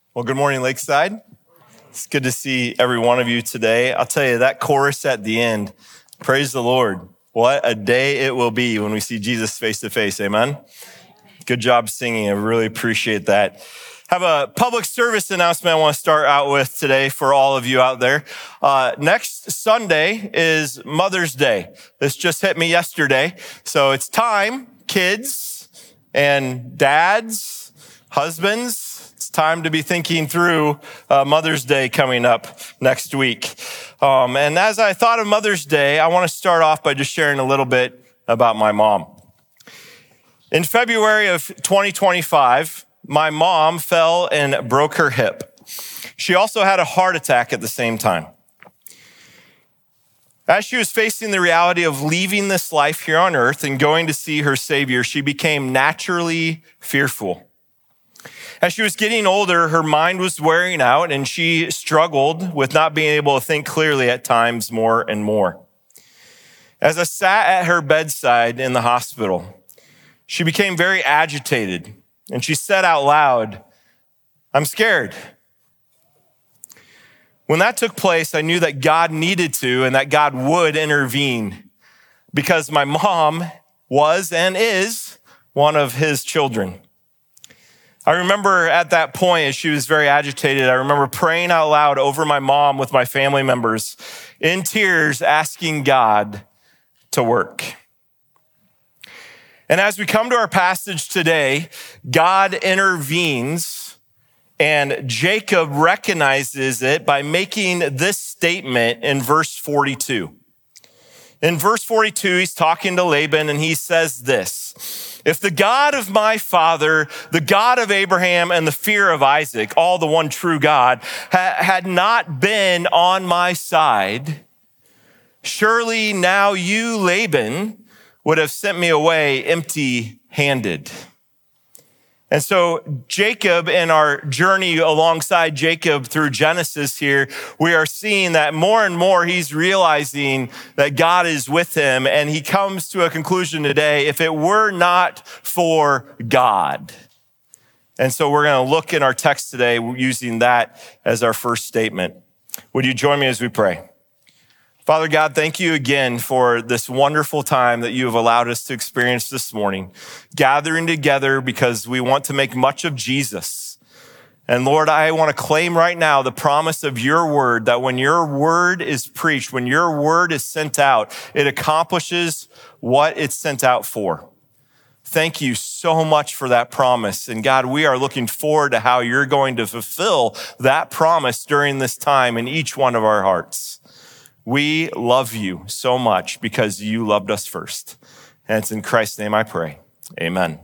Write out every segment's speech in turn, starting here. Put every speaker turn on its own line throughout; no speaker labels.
Well, good morning, Lakeside. It's good to see every one of you today. I'll tell you, that chorus at the end, praise the Lord. What a day it will be when we see Jesus face to face. Amen. Good job singing. I really appreciate that. Have a public service announcement I want to start out with today for all of you out there. Next Sunday is Mother's Day. This just hit me yesterday. So it's time, kids and dads, husbands, it's time to be thinking through Mother's Day coming up next week. And as I thought of Mother's Day, I want to start off by just sharing a little bit about my mom. In February of 2025, my mom fell and broke her hip. She also had a heart attack at the same time. As she was facing the reality of leaving this life here on earth and going to see her Savior, she became naturally fearful. As she was getting older, her mind was wearing out and she struggled with not being able to think clearly at times more and more. As I sat at her bedside in the hospital, she became very agitated and she said out loud, "I'm scared." When that took place, I knew that God needed to and that God would intervene because my mom was and is one of his children. I remember at that point, as she was very agitated, I remember praying out loud over my mom with my family members in tears, asking God to work. And as we come to our passage today, God intervenes and Jacob recognizes it by making this statement in verse 42. In verse 42, he's talking to Laban and he says this: "If the God of my father, the God of Abraham and the fear of Isaac, all the one true God, had not been on my side, surely now you, Laban, would have sent me away empty-handed." And so Jacob, in our journey alongside Jacob through Genesis here, we are seeing that more and more he's realizing that God is with him. And he comes to a conclusion today, if it were not for God. And so we're going to look in our text today using that as our first statement. Would you join me as we pray? Father God, thank you again for this wonderful time that you have allowed us to experience this morning, gathering together because we want to make much of Jesus. And Lord, I want to claim right now the promise of your word, that when your word is preached, when your word is sent out, it accomplishes what it's sent out for. Thank you so much for that promise. And God, we are looking forward to how you're going to fulfill that promise during this time in each one of our hearts. We love you so much because you loved us first. And it's in Christ's name I pray. Amen.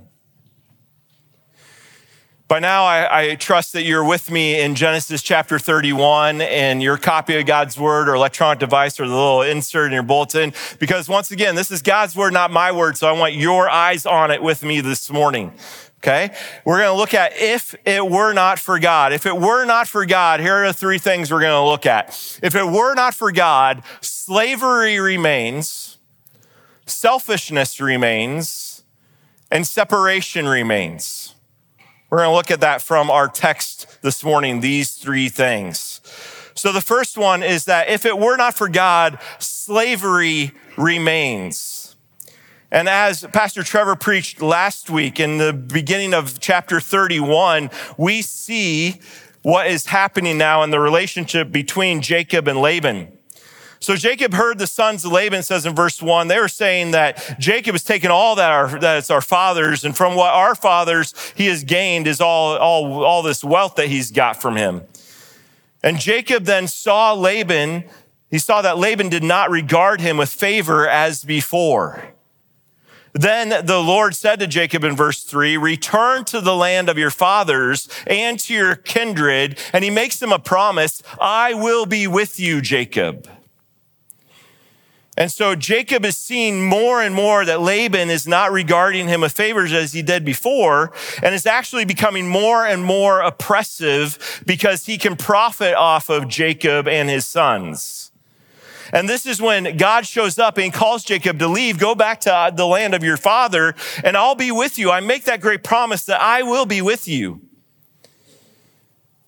By now, I trust that you're with me in Genesis chapter 31 and your copy of God's word or electronic device or the little insert in your bulletin. Because once again, this is God's word, not my word. So I want your eyes on it with me this morning. Okay, we're going to look at if it were not for God. If it were not for God, here are the three things we're going to look at. If it were not for God, slavery remains, selfishness remains, and separation remains. We're going to look at that from our text this morning, these three things. So the first one is that if it were not for God, slavery remains. And as Pastor Trevor preached last week in the beginning of chapter 31, we see what is happening now in the relationship between Jacob and Laban. So Jacob heard the sons of Laban, says in verse 1, they were saying that Jacob has taken all that it's our father's, and from what our father's he has gained is all this wealth that he's got from him. And Jacob then saw Laban, he saw that Laban did not regard him with favor as before. Then the Lord said to Jacob in verse 3, "Return to the land of your fathers and to your kindred." And he makes him a promise, "I will be with you, Jacob." And so Jacob is seeing more and more that Laban is not regarding him with favors as he did before, and is actually becoming more and more oppressive because he can profit off of Jacob and his sons. And this is when God shows up and calls Jacob to leave, go back to the land of your father, and I'll be with you. I make that great promise that I will be with you.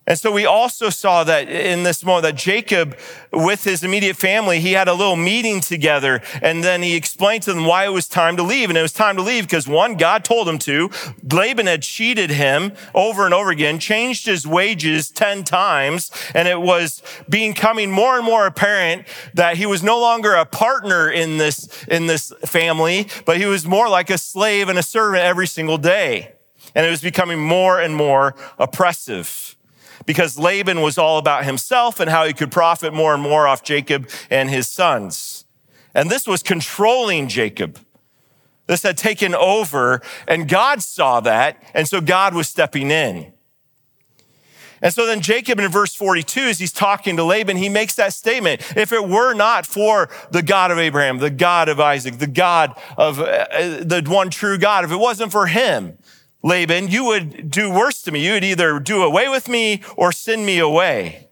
And so we also saw that in this moment that Jacob, with his immediate family, he had a little meeting together, and then he explained to them why it was time to leave. And it was time to leave because, one, God told him to. Laban had cheated him over and over again, changed his wages 10 times, and it was becoming more and more apparent that he was no longer a partner in this family, but he was more like a slave and a servant every single day. And it was becoming more and more oppressive, because Laban was all about himself and how he could profit more and more off Jacob and his sons. And this was controlling Jacob. This had taken over, and God saw that, and so God was stepping in. And so then Jacob in verse 42, as he's talking to Laban, he makes that statement: if it were not for the God of Abraham, the God of Isaac, the God of the one true God, if it wasn't for him, Laban, you would do worse to me. You would either do away with me or send me away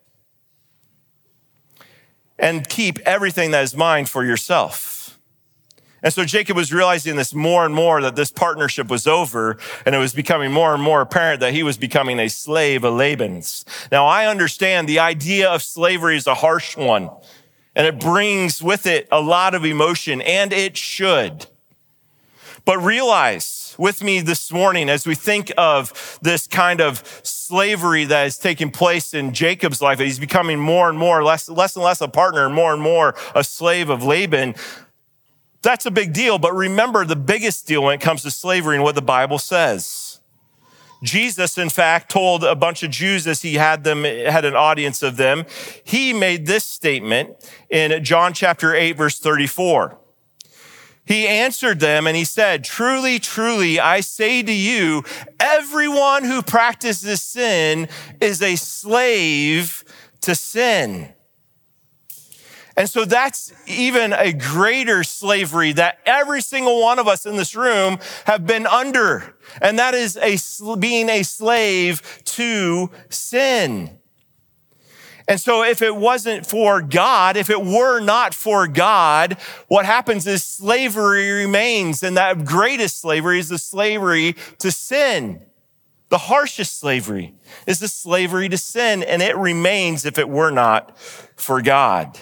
and keep everything that is mine for yourself. And so Jacob was realizing this more and more, that this partnership was over, and it was becoming more and more apparent that he was becoming a slave of Laban's. Now, I understand the idea of slavery is a harsh one, and it brings with it a lot of emotion, and it should. But realize with me this morning, as we think of this kind of slavery that is taking place in Jacob's life, he's becoming more and more, less and less a partner, and more a slave of Laban. That's a big deal. But remember the biggest deal when it comes to slavery and what the Bible says. Jesus, in fact, told a bunch of Jews as he had an audience of them, he made this statement in John chapter 8, verse 34. He answered them and he said, truly, truly, I say to you, everyone who practices sin is a slave to sin. And so that's even a greater slavery that every single one of us in this room have been under. And that is being a slave to sin. And so if it wasn't for God, if it were not for God, what happens is slavery remains. And that greatest slavery is the slavery to sin. The harshest slavery is the slavery to sin. And it remains if it were not for God.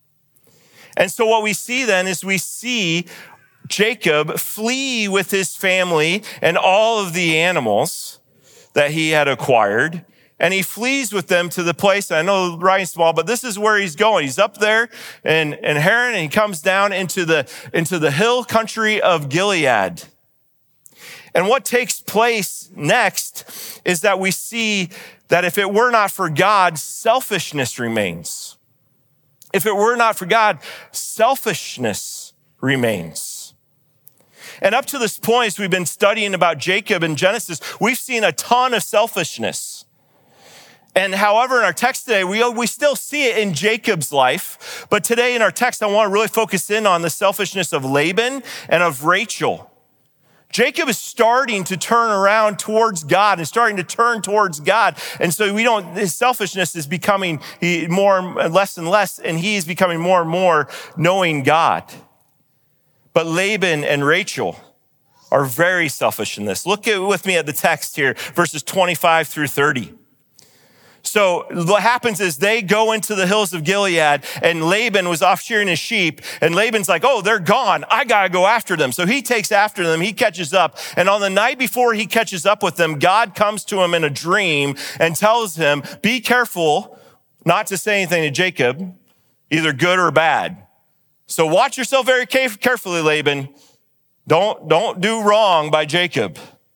And so what we see then is we see Jacob flee with his family and all of the animals that he had acquired. And he flees with them to the place, I know writing's small, but this is where he's going. He's up there in Haran, and he comes down into the hill country of Gilead. And what takes place next is that we see that if it were not for God, selfishness remains. If it were not for God, selfishness remains. And up to this point, as we've been studying about Jacob in Genesis, we've seen a ton of selfishness. And however, in our text today, we still see it in Jacob's life. But today in our text, I want to really focus in on the selfishness of Laban and of Rachel. Jacob is starting to turn around towards God and starting to turn towards God. And so his selfishness is becoming less and less, and he is becoming more and more knowing God. But Laban and Rachel are very selfish in this. Look with me at the text here, verses 25 through 30. So what happens is they go into the hills of Gilead, and Laban was off shearing his sheep, and Laban's like, oh, they're gone. I got to go after them. So he takes after them. He catches up. And on the night before he catches up with them, God comes to him in a dream and tells him, be careful not to say anything to Jacob, either good or bad. So watch yourself very carefully, Laban. Don't do wrong by Jacob.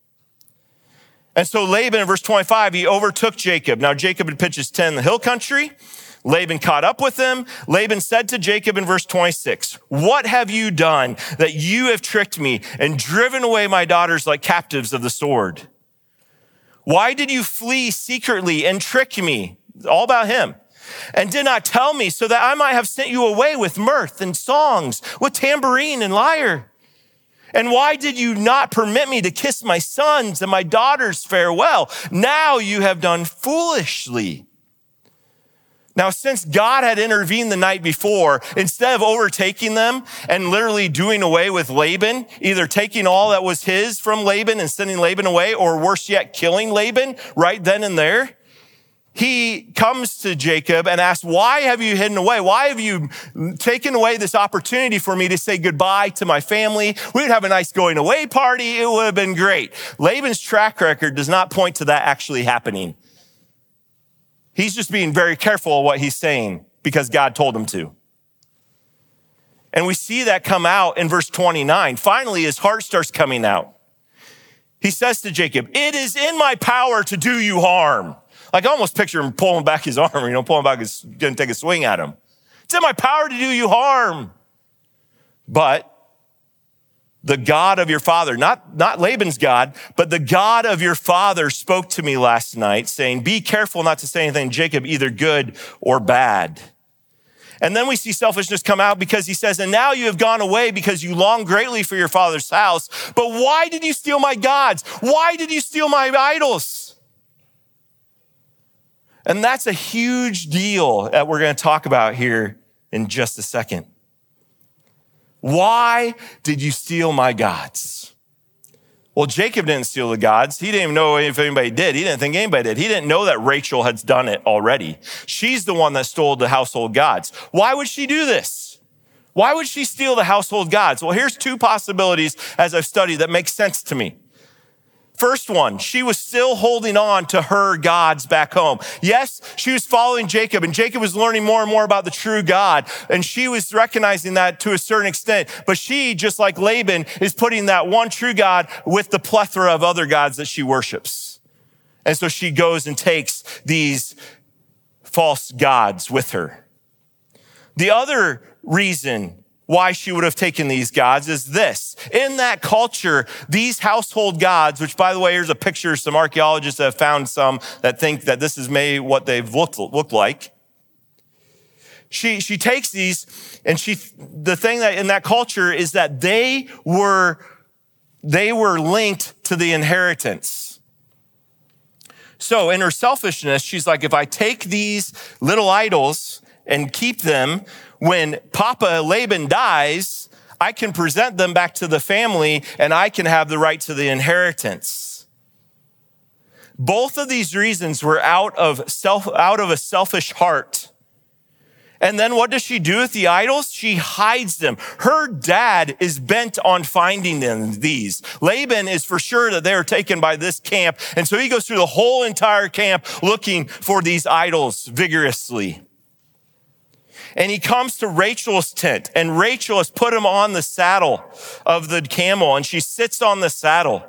And so Laban, in verse 25, he overtook Jacob. Now Jacob had pitched his tent in the hill country. Laban caught up with him. Laban said to Jacob in verse 26, what have you done that you have tricked me and driven away my daughters like captives of the sword? Why did you flee secretly and trick me? All about him. And did not tell me so that I might have sent you away with mirth and songs, with tambourine and lyre. And why did you not permit me to kiss my sons and my daughters farewell? Now you have done foolishly. Now, since God had intervened the night before, instead of overtaking them and literally doing away with Laban, either taking all that was his from Laban and sending Laban away, or worse yet, killing Laban right then and there, he comes to Jacob and asks, why have you hidden away? Why have you taken away this opportunity for me to say goodbye to my family? We would have a nice going away party. It would have been great. Laban's track record does not point to that actually happening. He's just being very careful of what he's saying because God told him to. And we see that come out in verse 29. Finally, his heart starts coming out. He says to Jacob, it is in my power to do you harm. Like I almost picture him pulling back his arm, pulling back gonna take a swing at him. It's in my power to do you harm. But the God of your father, not Laban's God, but the God of your father spoke to me last night saying, be careful not to say anything to Jacob, either good or bad. And then we see selfishness come out because he says, and now you have gone away because you long greatly for your father's house. But why did you steal my gods? Why did you steal my idols? And that's a huge deal that we're going to talk about here in just a second. Why did you steal my gods? Well, Jacob didn't steal the gods. He didn't even know if anybody did. He didn't think anybody did. He didn't know that Rachel had done it already. She's the one that stole the household gods. Why would she do this? Why would she steal the household gods? Well, here's two possibilities as I've studied that make sense to me. First one, she was still holding on to her gods back home. Yes, she was following Jacob, and Jacob was learning more and more about the true God, and she was recognizing that to a certain extent. But she, just like Laban, is putting that one true God with the plethora of other gods that she worships. And so she goes and takes these false gods with her. The other reason why she would have taken these gods is this. In that culture, these household gods, which by the way, here's a picture, some archaeologists have found some that think that this is maybe what they've looked like. She takes these and the thing that in that culture is that they were linked to the inheritance. So in her selfishness, she's like, if I take these little idols and keep them, when Papa Laban dies, I can present them back to the family and I can have the right to the inheritance. Both of these reasons were out of a selfish heart. And then what does she do with the idols? She hides them. Her dad is bent on finding these. Laban is for sure that they are taken by this camp. And so he goes through the whole entire camp looking for these idols vigorously. And he comes to Rachel's tent, and Rachel has put him on the saddle of the camel, and she sits on the saddle.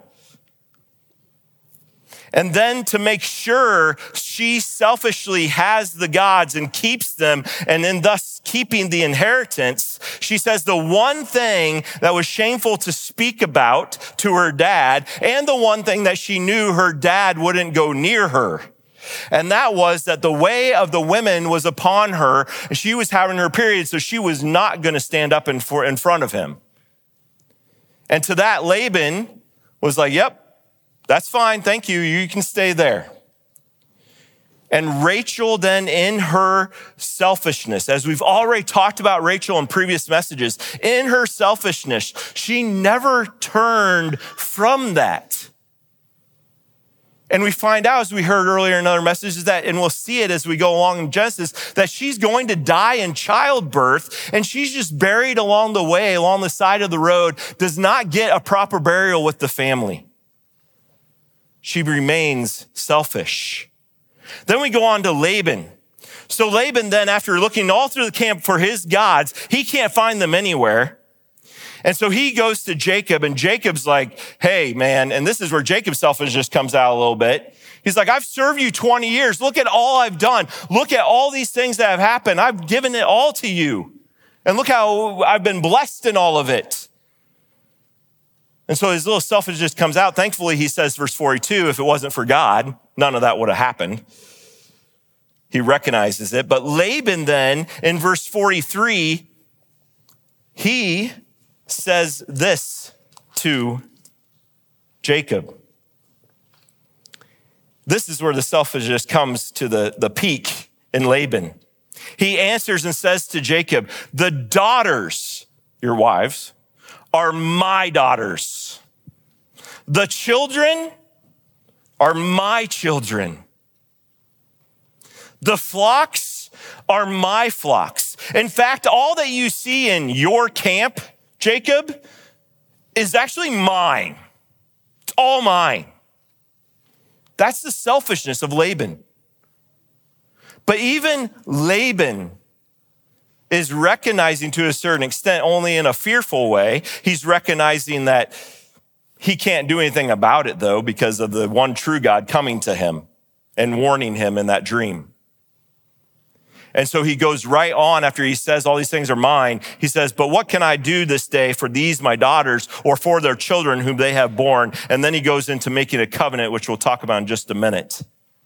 And then to make sure she selfishly has the gods and keeps them, and then thus keeping the inheritance, she says the one thing that was shameful to speak about to her dad, and the one thing that she knew her dad wouldn't go near her. And that was that the way of the women was upon her. She was having her period, so she was not going to stand up in front of him. And to that, Laban was like, yep, that's fine. Thank you. You can stay there. And Rachel then in her selfishness, as we've already talked about Rachel in previous messages, in her selfishness, she never turned from that. And we find out, as we heard earlier in another message, is that, and we'll see it as we go along in Genesis, that she's going to die in childbirth, and she's just buried along the way, along the side of the road, does not get a proper burial with the family. She remains selfish. Then we go on to Laban. So Laban then, after looking all through the camp for his gods, he can't find them anywhere. And so he goes to Jacob, and Jacob's like, hey, man, and this is where Jacob's selfishness comes out a little bit. He's like, I've served you 20 years. Look at all I've done. Look at all these things that have happened. I've given it all to you. And look how I've been blessed in all of it. And so his little selfishness comes out. Thankfully, he says, verse 42, if it wasn't for God, none of that would have happened. He recognizes it. But Laban then, in verse 43, he says this to Jacob. This is where the selfishness comes to the peak in Laban. He answers and says to Jacob, the daughters, your wives, are my daughters. The children are my children. The flocks are my flocks. In fact, all that you see in your camp, Jacob, is actually mine. It's all mine. That's the selfishness of Laban. But even Laban is recognizing to a certain extent, only in a fearful way. He's recognizing that he can't do anything about it, though, because of the one true God coming to him and warning him in that dream. And so he goes right on after he says, all these things are mine. He says, but what can I do this day for these, my daughters, or for their children whom they have borne? And then he goes into making a covenant, which we'll talk about in just a minute.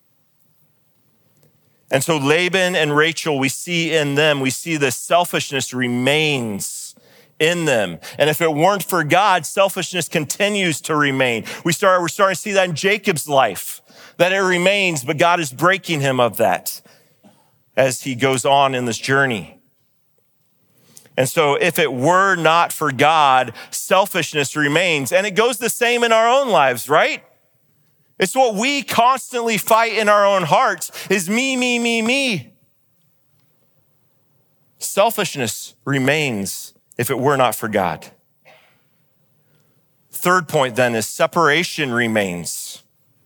And so Laban and Rachel, we see in them, we see the selfishness remains in them. And if it weren't for God, selfishness continues to remain. We're starting to see that in Jacob's life, that it remains, but God is breaking him of that as he goes on in this journey. And so if it were not for God, selfishness remains. And it goes the same in our own lives, right? It's what we constantly fight in our own hearts is me, me, me, me. Selfishness remains if it were not for God. Third point then is separation remains.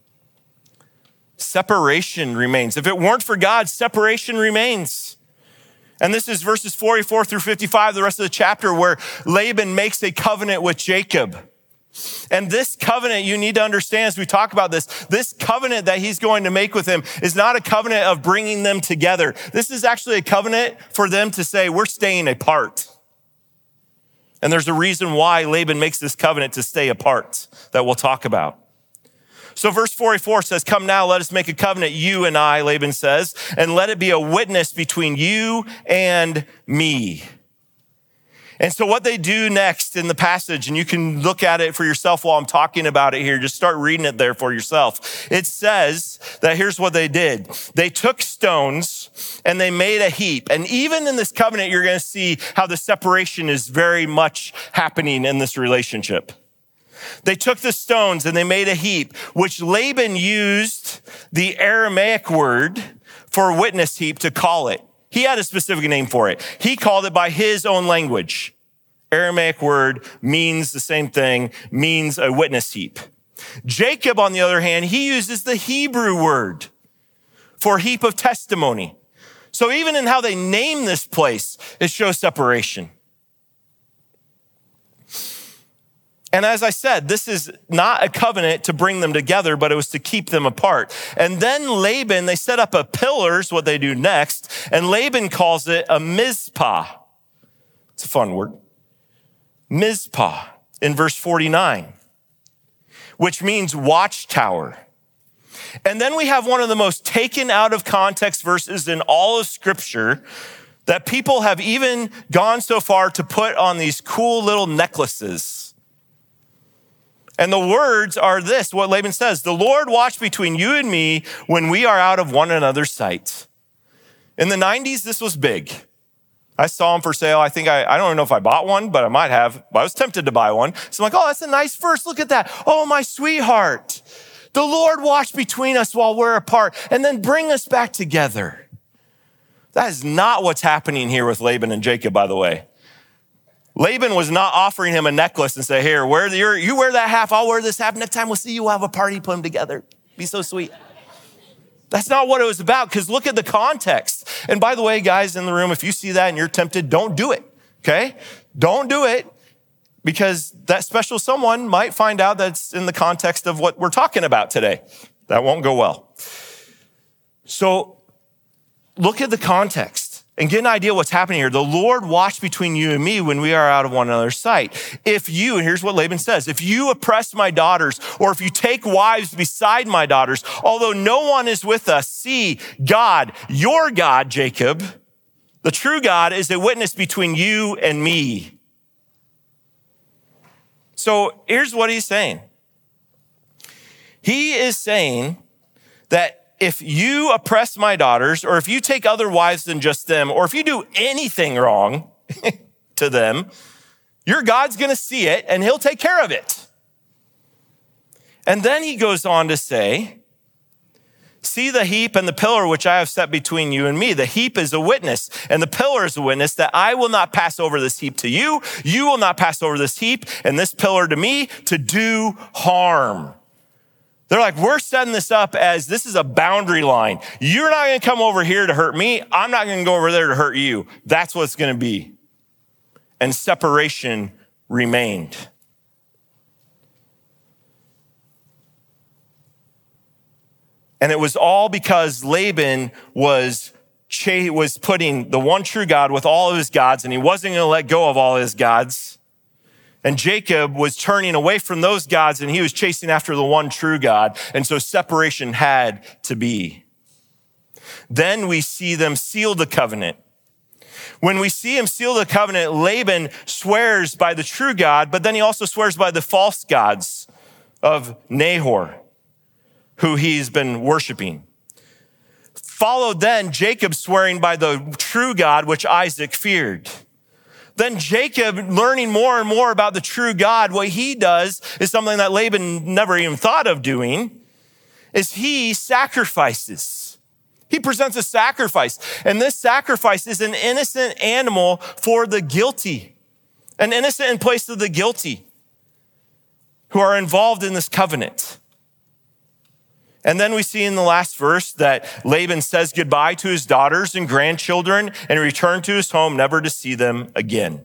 Separation remains. If it weren't for God, separation remains. And this is verses 44 through 55, the rest of the chapter, where Laban makes a covenant with Jacob. And this covenant, you need to understand as we talk about this covenant that he's going to make with him is not a covenant of bringing them together. This is actually a covenant for them to say, we're staying apart. And there's a reason why Laban makes this covenant to stay apart that we'll talk about. So verse 44 says, come now, let us make a covenant, you and I, Laban says, and let it be a witness between you and me. And so what they do next in the passage, and you can look at it for yourself while I'm talking about it here, just start reading it there for yourself. It says that here's what they did. They took stones and they made a heap. And even in this covenant, you're going to see how the separation is very much happening in this relationship. They took the stones and they made a heap, which Laban used the Aramaic word for witness heap to call it. He had a specific name for it. He called it by his own language. Aramaic word means the same thing, means a witness heap. Jacob, on the other hand, he uses the Hebrew word for heap of testimony. So even in how they name this place, it shows separation. And as I said, this is not a covenant to bring them together, but it was to keep them apart. And then Laban, they set up a pillar, is what they do next. And Laban calls it a Mizpah. It's a fun word. Mizpah in verse 49, which means watchtower. And then we have one of the most taken out of context verses in all of Scripture that people have even gone so far to put on these cool little necklaces. And the words are this, what Laban says, the Lord watch between you and me when we are out of one another's sight. In the 90s, this was big. I saw them for sale. I think I don't know if I bought one, but I might have. I was tempted to buy one. So I'm like, oh, that's a nice verse. Look at that. Oh, my sweetheart. The Lord watch between us while we're apart and then bring us back together. That is not what's happening here with Laban and Jacob, by the way. Laban was not offering him a necklace and say, here, you wear that half, I'll wear this half. Next time we'll see you, we'll have a party, put them together. Be so sweet. That's not what it was about, because look at the context. And by the way, guys in the room, if you see that and you're tempted, don't do it, okay? Don't do it, because that special someone might find out that's in the context of what we're talking about today. That won't go well. So look at the context. And get an idea what's happening here. The Lord watch between you and me when we are out of one another's sight. If you, and here's what Laban says, if you oppress my daughters, or if you take wives beside my daughters, although no one is with us, see, God, your God, Jacob, the true God, is a witness between you and me. So here's what he's saying. He is saying that if you oppress my daughters, or if you take other wives than just them, or if you do anything wrong to them, your God's going to see it and he'll take care of it. And then he goes on to say See the heap and the pillar which I have set between you and me. The heap is a witness, and the pillar is a witness that I will not pass over this heap to you. You will not pass over this heap and this pillar to me to do harm. They're like, we're setting this up as this is a boundary line. You're not going to come over here to hurt me. I'm not going to go over there to hurt you. That's what it's going to be. And separation remained. And it was all because Laban was putting the one true God with all of his gods, and he wasn't going to let go of all his gods. And Jacob was turning away from those gods, and he was chasing after the one true God. And so separation had to be. Then we see them seal the covenant. When we see him seal the covenant, Laban swears by the true God, but then he also swears by the false gods of Nahor, who he's been worshiping. Followed then Jacob swearing by the true God, which Isaac feared. Then Jacob, learning more and more about the true God, what he does is something that Laban never even thought of doing, is he sacrifices. He presents a sacrifice. And this sacrifice is an innocent animal for the guilty, an innocent in place of the guilty who are involved in this covenant. And then we see in the last verse that Laban says goodbye to his daughters and grandchildren and returned to his home, never to see them again.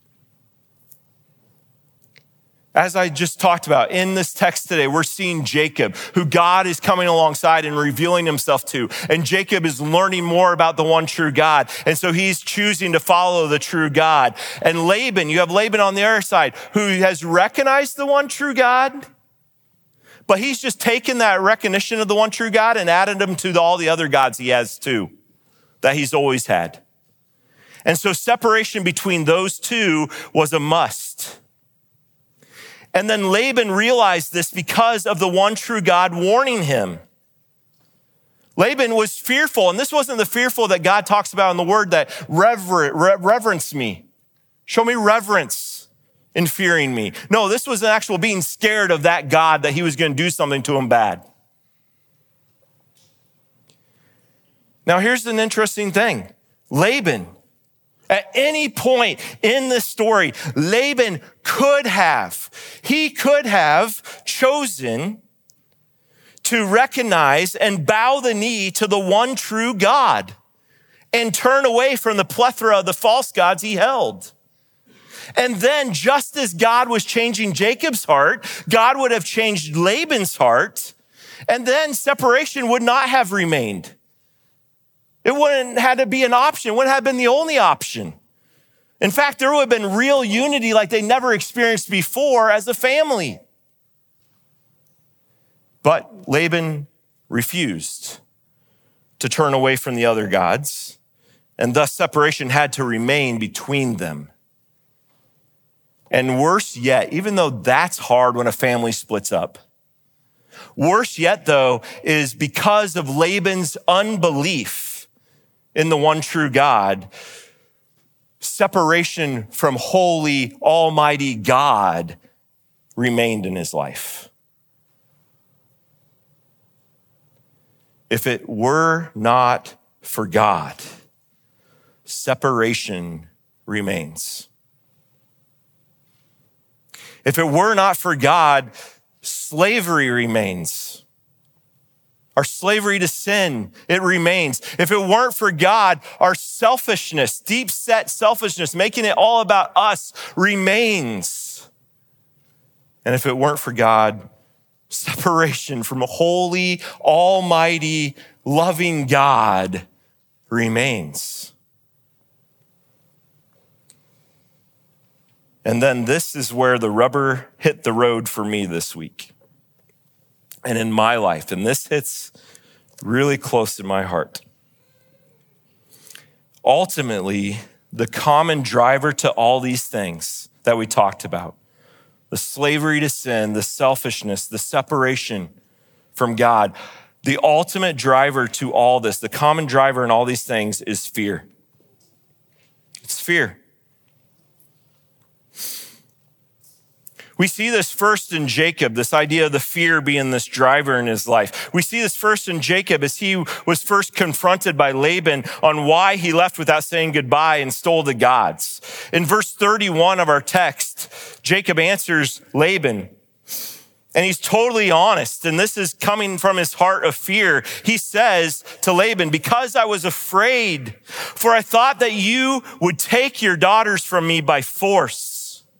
As I just talked about in this text today, we're seeing Jacob, who God is coming alongside and revealing himself to. And Jacob is learning more about the one true God. And so he's choosing to follow the true God. And Laban, you have Laban on the other side, who has recognized the one true God, but he's just taken that recognition of the one true God and added them to all the other gods he has too, that he's always had. And so separation between those two was a must. And then Laban realized this because of the one true God warning him. Laban was fearful, and this wasn't the fearful that God talks about in the word that reverence me. Show me reverence in fearing me. No, this was an actual being scared of that God, that he was going to do something to him bad. Now, here's an interesting thing. Laban, at any point in this story, Laban could have chosen to recognize and bow the knee to the one true God and turn away from the plethora of the false gods he held. And then just as God was changing Jacob's heart, God would have changed Laban's heart, and then separation would not have remained. It wouldn't have to be an option. It wouldn't have been the only option. In fact, there would have been real unity like they never experienced before as a family. But Laban refused to turn away from the other gods, and thus separation had to remain between them. And worse yet, even though that's hard when a family splits up, worse yet, though, is because of Laban's unbelief in the one true God, separation from holy, almighty God remained in his life. If it were not for God, separation remains. If it were not for God, slavery remains. Our slavery to sin, it remains. If it weren't for God, our selfishness, deep-set selfishness, making it all about us, remains. And if it weren't for God, separation from a holy, almighty, loving God remains. And then this is where the rubber hit the road for me this week and in my life. And this hits really close to my heart. Ultimately, the common driver to all these things that we talked about, the slavery to sin, the selfishness, the separation from God, the ultimate driver to all this, the common driver in all these things is fear. It's fear. We see this first in Jacob, this idea of the fear being this driver in his life. We see this first in Jacob as he was first confronted by Laban on why he left without saying goodbye and stole the gods. In verse 31 of our text, Jacob answers Laban, and he's totally honest. And this is coming from his heart of fear. He says to Laban, because I was afraid, for I thought that you would take your daughters from me by force.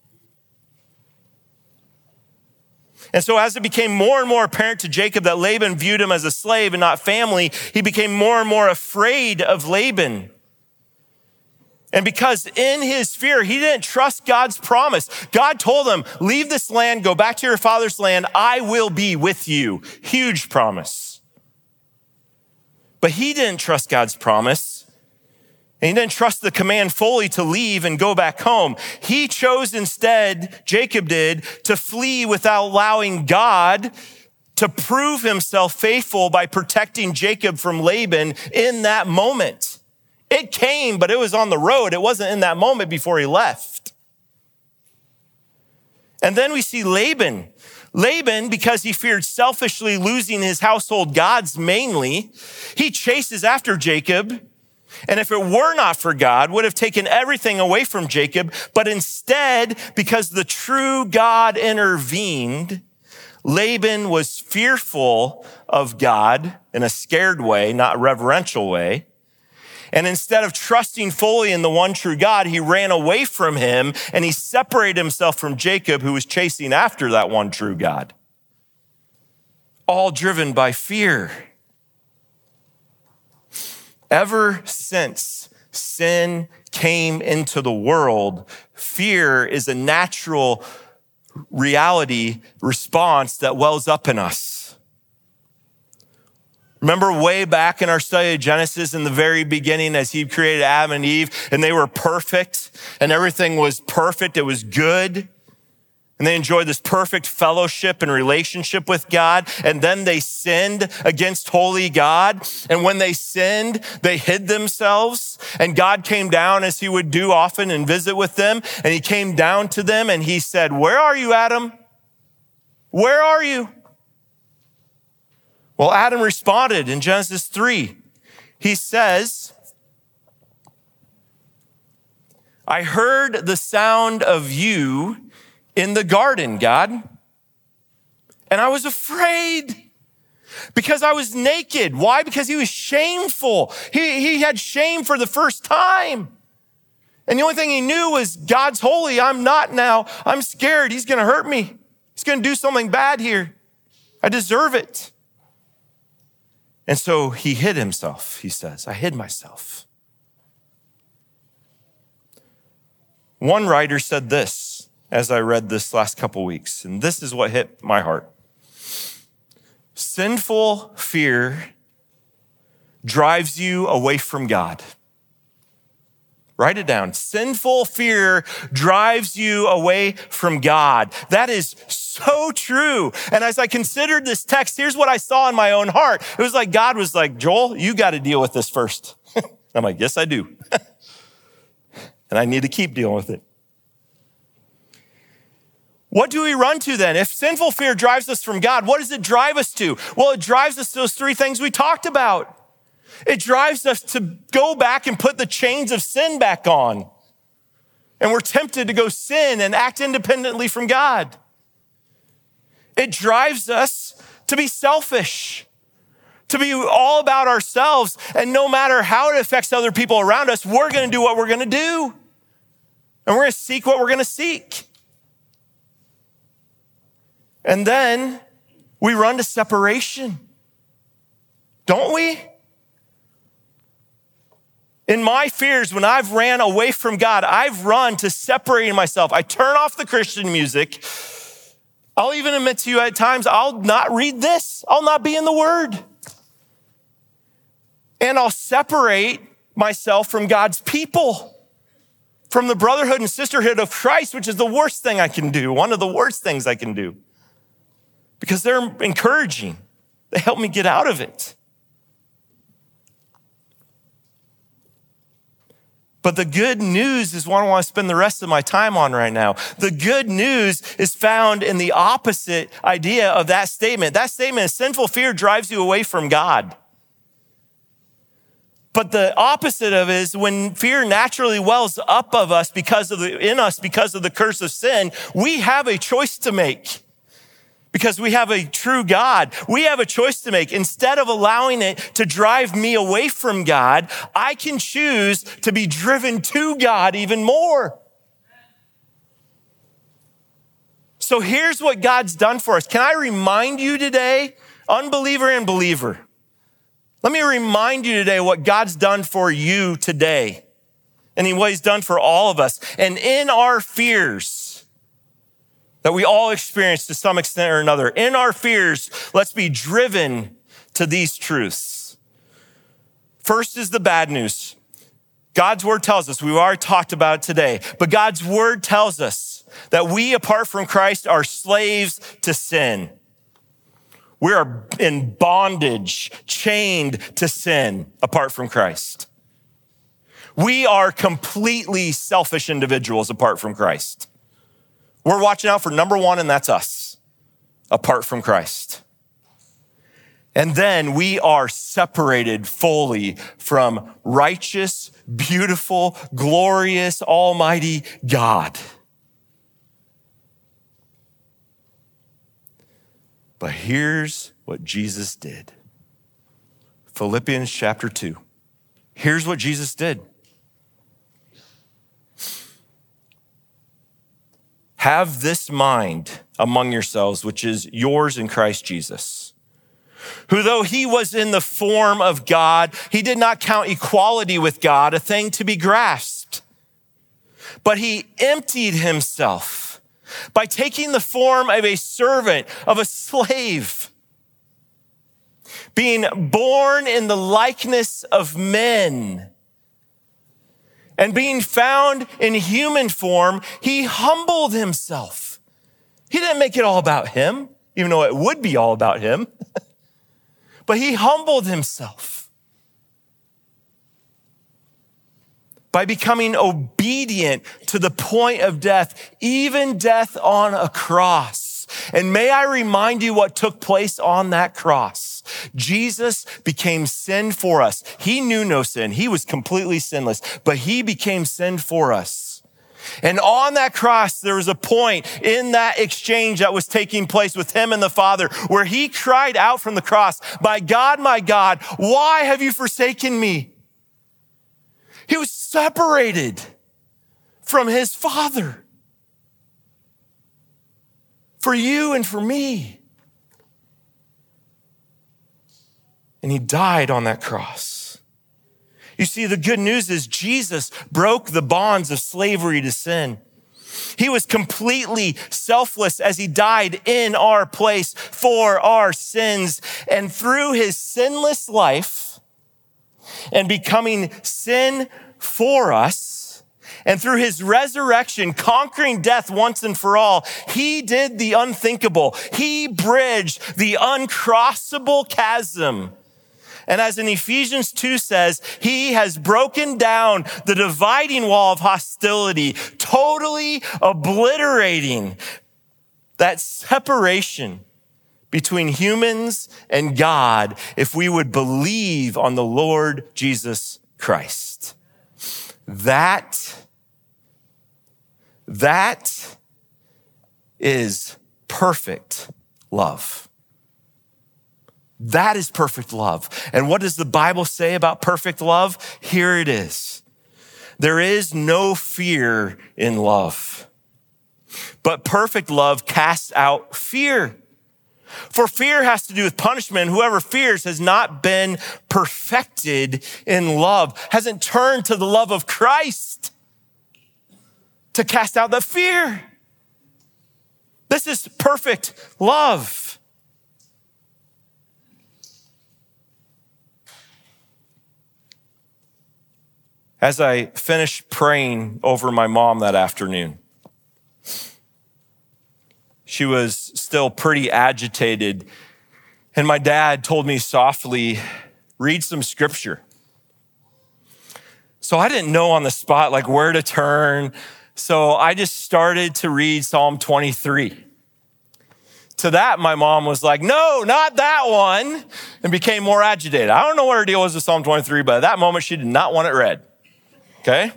And so as it became more and more apparent to Jacob that Laban viewed him as a slave and not family, he became more and more afraid of Laban. And because in his fear, he didn't trust God's promise. God told him, leave this land, go back to your father's land. I will be with you. Huge promise. But he didn't trust God's promise. And he didn't trust the command fully to leave and go back home. He chose instead, Jacob did, to flee without allowing God to prove himself faithful by protecting Jacob from Laban in that moment. It came, but it was on the road. It wasn't in that moment before he left. And then we see Laban. Laban, because he feared selfishly losing his household gods mainly, he chases after Jacob. And if it were not for God, would have taken everything away from Jacob. But instead, because the true God intervened, Laban was fearful of God in a scared way, not reverential way. And instead of trusting fully in the one true God, he ran away from him and he separated himself from Jacob, who was chasing after that one true God. All driven by fear. Ever since sin came into the world, fear is a natural reality response that wells up in us. Remember way back in our study of Genesis in the very beginning as he created Adam and Eve and they were perfect and everything was perfect. It was good. And they enjoyed this perfect fellowship and relationship with God. And then they sinned against holy God. And when they sinned, they hid themselves. And God came down as he would do often and visit with them. And he came down to them and he said, "Where are you, Adam? Where are you?" Well, Adam responded in Genesis 3. He says, "I heard the sound of you in the garden, God, and I was afraid because I was naked." Why? Because he was shameful. He had shame for the first time. And the only thing he knew was God's holy. I'm not now. I'm scared. He's going to hurt me. He's going to do something bad here. I deserve it. And so he hid himself, he says. I hid myself. One writer said this as I read this last couple weeks, and this is what hit my heart. Sinful fear drives you away from God. Write it down. Sinful fear drives you away from God. That is so true. And as I considered this text, here's what I saw in my own heart. It was like God was like, "Joel, you got to deal with this first." I'm like, "Yes, I do." And I need to keep dealing with it. What do we run to then? If sinful fear drives us from God, what does it drive us to? Well, it drives us to those three things we talked about. It drives us to go back and put the chains of sin back on. And we're tempted to go sin and act independently from God. It drives us to be selfish, to be all about ourselves. And no matter how it affects other people around us, we're going to do what we're going to do. And we're going to seek what we're going to seek. And then we run to separation. Don't we? In my fears, when I've ran away from God, I've run to separating myself. I turn off the Christian music. I'll even admit to you at times, I'll not read this. I'll not be in the Word. And I'll separate myself from God's people, from the brotherhood and sisterhood of Christ, which is the worst thing I can do, one of the worst things I can do. Because they're encouraging. They help me get out of it. But the good news is what I want to spend the rest of my time on right now. The good news is found in the opposite idea of that statement. That statement is sinful fear drives you away from God. But the opposite of it is when fear naturally wells up of us in us because of the curse of sin, we have a choice to make. Because we have a true God, we have a choice to make. Instead of allowing it to drive me away from God, I can choose to be driven to God even more. So here's what God's done for us. Can I remind you today, unbeliever and believer, let me remind you today what God's done for you today and what he's done for all of us. And in our fears, that we all experience to some extent or another. In our fears, let's be driven to these truths. First is the bad news. God's word tells us, we've already talked about it today, but God's word tells us that we, apart from Christ, are slaves to sin. We are in bondage, chained to sin apart from Christ. We are completely selfish individuals apart from Christ. We're watching out for number one, and that's us, apart from Christ. And then we are separated fully from righteous, beautiful, glorious, almighty God. But here's what Jesus did. Philippians chapter 2. Here's what Jesus did. Have this mind among yourselves, which is yours in Christ Jesus, who though he was in the form of God, he did not count equality with God a thing to be grasped, but he emptied himself by taking the form of a servant, of a slave, being born in the likeness of men. And being found in human form, he humbled himself. He didn't make it all about him, even though it would be all about him. But he humbled himself by becoming obedient to the point of death, even death on a cross. And may I remind you what took place on that cross. Jesus became sin for us. He knew no sin. He was completely sinless, but he became sin for us. And on that cross, there was a point in that exchange that was taking place with him and the Father where he cried out from the cross, my God, why have you forsaken me? He was separated from his Father for you and for me. And he died on that cross. You see, the good news is Jesus broke the bonds of slavery to sin. He was completely selfless as he died in our place for our sins. And through his sinless life and becoming sin for us, and through his resurrection, conquering death once and for all, he did the unthinkable. He bridged the uncrossable chasm. And as in Ephesians 2 says, he has broken down the dividing wall of hostility, totally obliterating that separation between humans and God if we would believe on the Lord Jesus Christ. That is perfect love. That is perfect love. And what does the Bible say about perfect love? Here it is. There is no fear in love, but perfect love casts out fear. For fear has to do with punishment. Whoever fears has not been perfected in love, hasn't turned to the love of Christ to cast out the fear. This is perfect love. As I finished praying over my mom that afternoon, she was still pretty agitated, and my dad told me softly, read some scripture. So I didn't know on the spot, like where to turn. So I just started to read Psalm 23. To that, my mom was like, no, not that one, and became more agitated. I don't know what her deal was with Psalm 23, but at that moment, she did not want it read. Okay?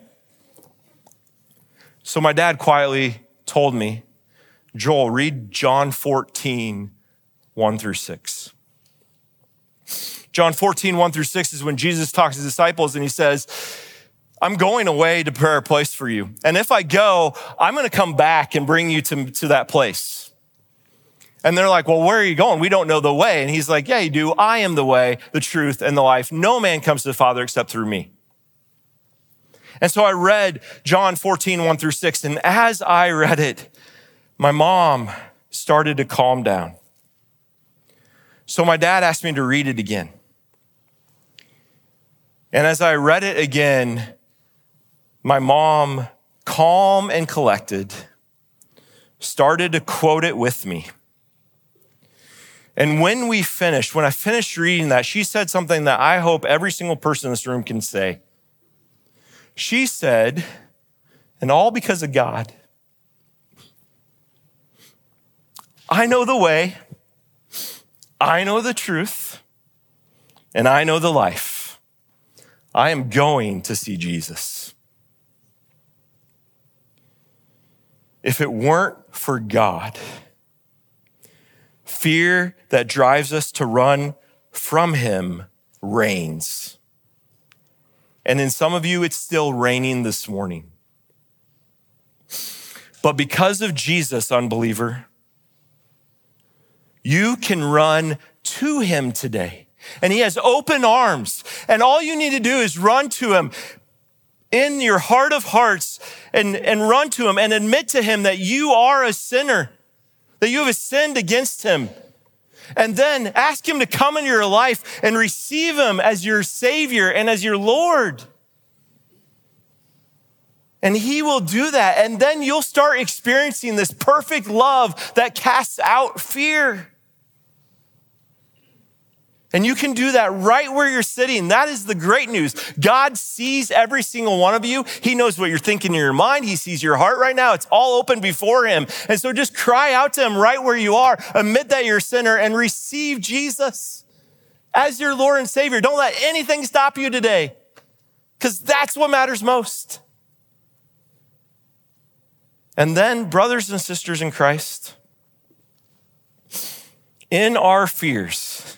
So my dad quietly told me, Joel, read John 14, 1 through 6. John 14, 1 through 6 is when Jesus talks to his disciples and he says, I'm going away to prepare a place for you. And if I go, I'm going to come back and bring you to that place. And they're like, well, where are you going? We don't know the way. And he's like, yeah, you do. I am the way, the truth, and the life. No man comes to the Father except through me. And so I read John 14, 1 through 6. And as I read it, my mom started to calm down. So my dad asked me to read it again. And as I read it again, my mom, calm and collected, started to quote it with me. And when I finished reading that, she said something that I hope every single person in this room can say. She said, and all because of God, I know the way, I know the truth, and I know the life. I am going to see Jesus. If it weren't for God, fear that drives us to run from him reigns. And in some of you, it's still raining this morning. But because of Jesus, unbeliever, you can run to him today. And he has open arms. And all you need to do is run to him in your heart of hearts and run to him and admit to him that you are a sinner, that you have sinned against him. And then ask him to come into your life and receive him as your Savior and as your Lord. And he will do that. And then you'll start experiencing this perfect love that casts out fear. And you can do that right where you're sitting. That is the great news. God sees every single one of you. He knows what you're thinking in your mind. He sees your heart right now. It's all open before him. And so just cry out to him right where you are. Admit that you're a sinner and receive Jesus as your Lord and Savior. Don't let anything stop you today, because that's what matters most. And then, brothers and sisters in Christ, in our fears,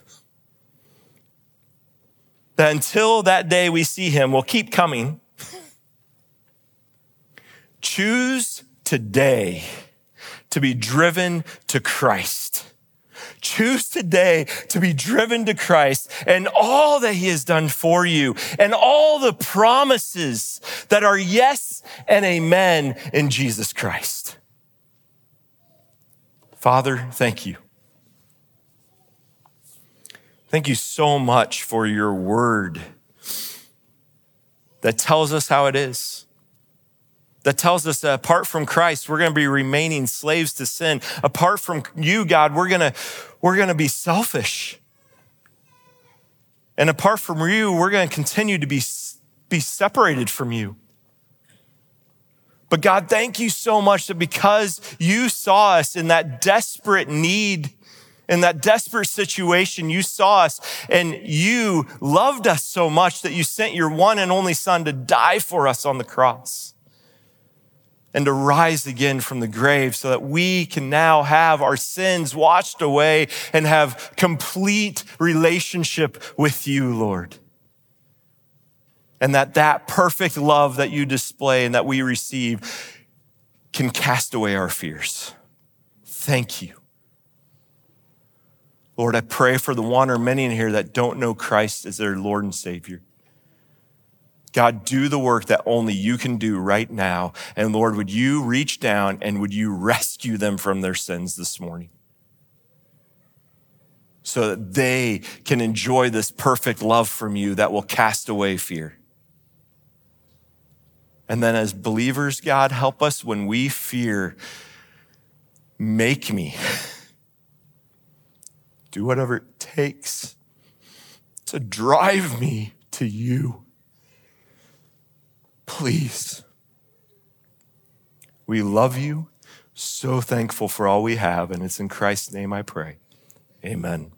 that until that day we see him will keep coming, choose today to be driven to Christ. Choose today to be driven to Christ and all that he has done for you and all the promises that are yes and amen in Jesus Christ. Father, thank you. Thank you so much for your word that tells us how it is. That tells us that apart from Christ, we're going to be remaining slaves to sin. Apart from you, God, we're going to be selfish. And apart from you, we're going to continue to be separated from you. But God, thank you so much that because you saw us in that desperate need, in that desperate situation, you saw us and you loved us so much that you sent your one and only Son to die for us on the cross and to rise again from the grave so that we can now have our sins washed away and have complete relationship with you, Lord. And that perfect love that you display and that we receive can cast away our fears. Thank you. Lord, I pray for the one or many in here that don't know Christ as their Lord and Savior. God, do the work that only you can do right now. And Lord, would you reach down and would you rescue them from their sins this morning so that they can enjoy this perfect love from you that will cast away fear. And then as believers, God, help us when we fear, make me do whatever it takes to drive me to you. please. We love you. So thankful for all we have. And it's in Christ's name I pray. Amen.